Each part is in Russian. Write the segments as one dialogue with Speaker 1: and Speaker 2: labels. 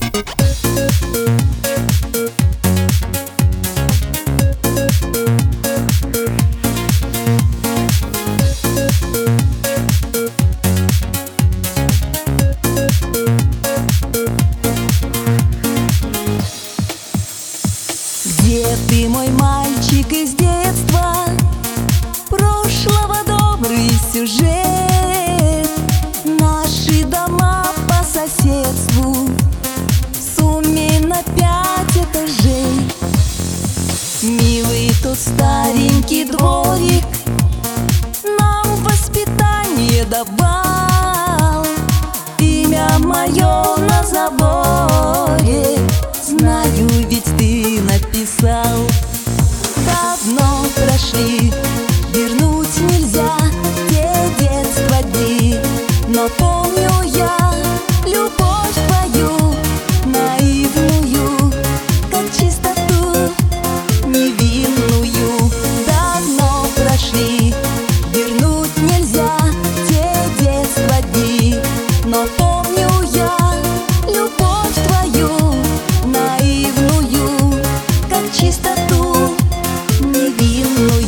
Speaker 1: Где ты, мой мальчик из детства? Прошлого добрый сюжет. Наши дома по соседству, в сумме на 5 этажей. Милый тот старенький дворик нам воспитание давал. Имя мое на заборе, знаю, ведь ты написал. Давно прошли, вернуть нельзя те детства дни, но помню я любовь твою наивную, как чистоту невинную. Давно прошли, вернуть нельзя те детства дни, но помню я любовь твою наивную, как чистоту невинную.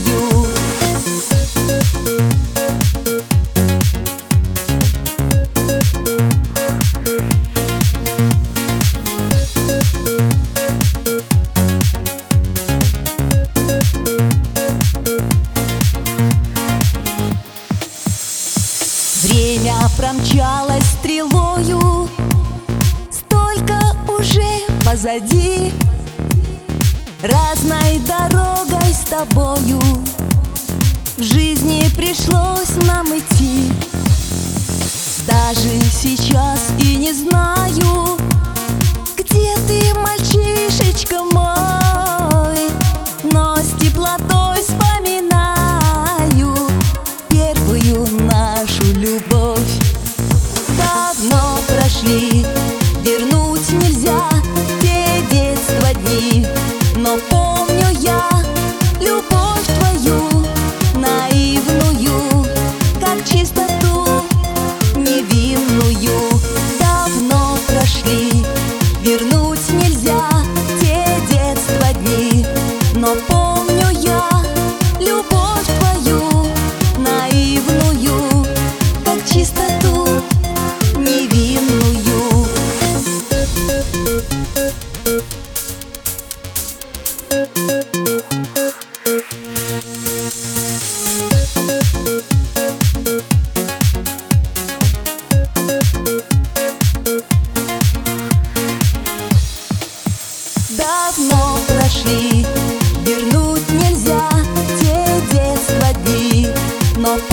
Speaker 1: Время промчалось стрелою, столько уже позади. Разной дорогой с тобою в жизни пришлось нам идти. Даже сейчас и не знаю, где ты, мальчишечка мой, но с теплотой вспоминаю первую нашу любовь. Давно прошли, вернуть нельзя те детства дни, но помню я любовь твою наивную, как чистоту невинную. Давно прошли, вернуть нельзя те детства дни, но помню я любовь твою наивную, как чистоту невинную. Давно прошли, вернуть нельзя те детства дни, но